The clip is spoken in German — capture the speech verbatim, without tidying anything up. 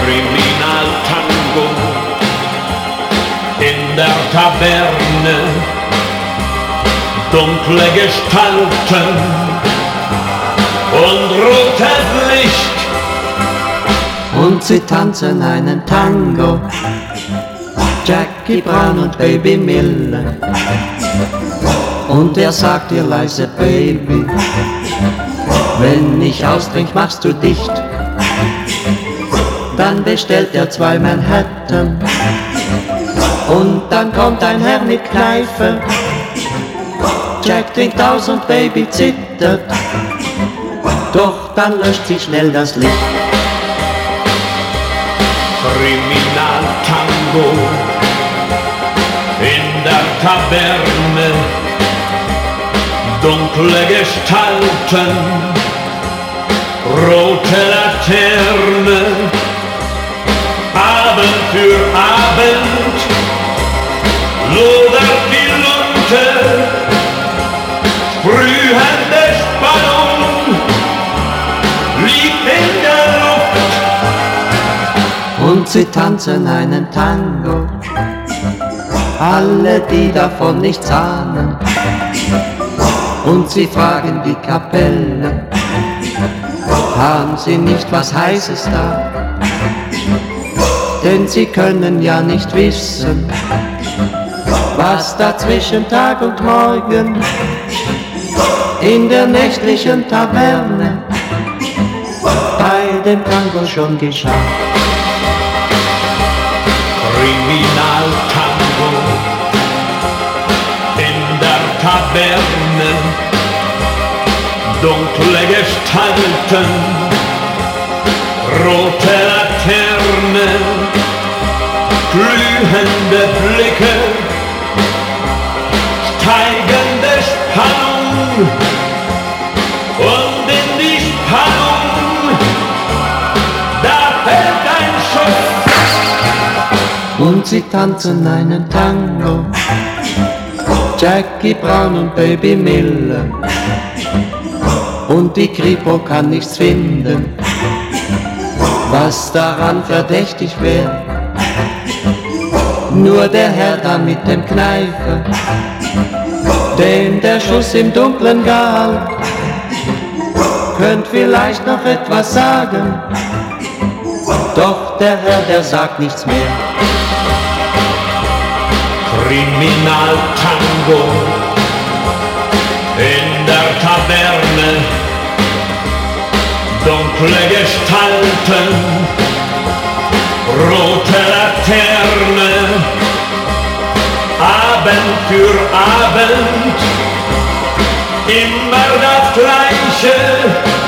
Kriminaltango in der Taverne, dunkle Gestalten und rotes Licht. Und sie tanzen einen Tango, Jackie Brown und Baby Miller. Und er sagt ihr leise, Baby, wenn ich austrink, machst du dicht. Dann bestellt er zwei Manhattan und dann kommt ein Herr mit Kneife. Jack trinkt aus und Baby zittert, doch dann löscht sich schnell das Licht. Kriminaltango in der Taverne, dunkle Gestalten, rote Laterne, Abend für Abend lodert die Lunte, sprühende Spannung liegt in der Luft. Und sie tanzen einen Tango, alle, die davon nichts ahnen. Und sie fragen die Kapelle, haben sie nicht was Heißes da? Denn sie können ja nicht wissen, was da zwischen Tag und Morgen in der nächtlichen Taverne bei dem Tango schon geschah. Kriminaltango in der Taverne, dunkle Gestalten, rote Laterne, glühende Blicke, steigende Spannung und in die Spannung, da fällt ein Schuss. Und sie tanzen einen Tango, Jackie Brown und Baby Miller. Und die Kripo kann nichts finden, was daran verdächtig wäre. Nur der Herr da mit dem Kneifer, dem der Schuss im Dunklen galt, könnt vielleicht noch etwas sagen, doch der Herr, der sagt nichts mehr. Kriminaltango in der Taverne, dunkle Gestalten, rote Laterne, Abend für Abend, immer das Gleiche.